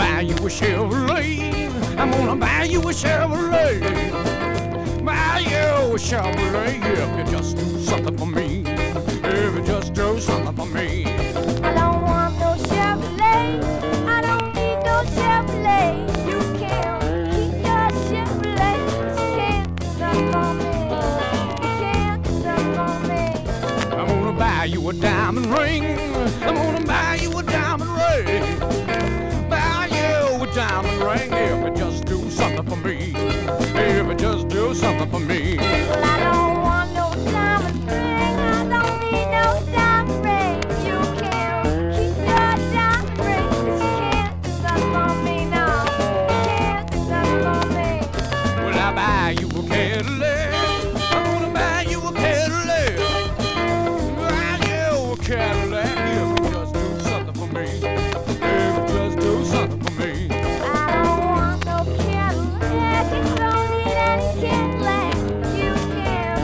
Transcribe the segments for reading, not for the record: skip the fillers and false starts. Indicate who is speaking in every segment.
Speaker 1: buy you a Chevrolet. I'm gonna buy you a Chevrolet. Buy you a Chevrolet if you just do something for me. If you just do something for me.
Speaker 2: I don't want no Chevrolet. I don't need no Chevrolet. You can't keep your Chevrolet. You can't do nothing for me. You can't do nothing for me.
Speaker 1: I'm gonna buy you a diamond ring. I'm gonna buy you a diamond ring. Buy you a diamond ring if you just do something for me. If you just do something for me.
Speaker 2: Well, I don't want no diamond ring. I don't need no diamond ring. You can't keep your diamond ring. 'Cause you can't do nothing for me, no. You can't do nothing for me.
Speaker 1: Will I buy you a Cadillac? I'm gonna buy you a Cadillac. Buy you a Cadillac if you just do something for me. If you just do something for me.
Speaker 2: I don't want no Cadillac. You don't need any Cadillac. You can't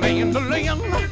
Speaker 1: mandolin.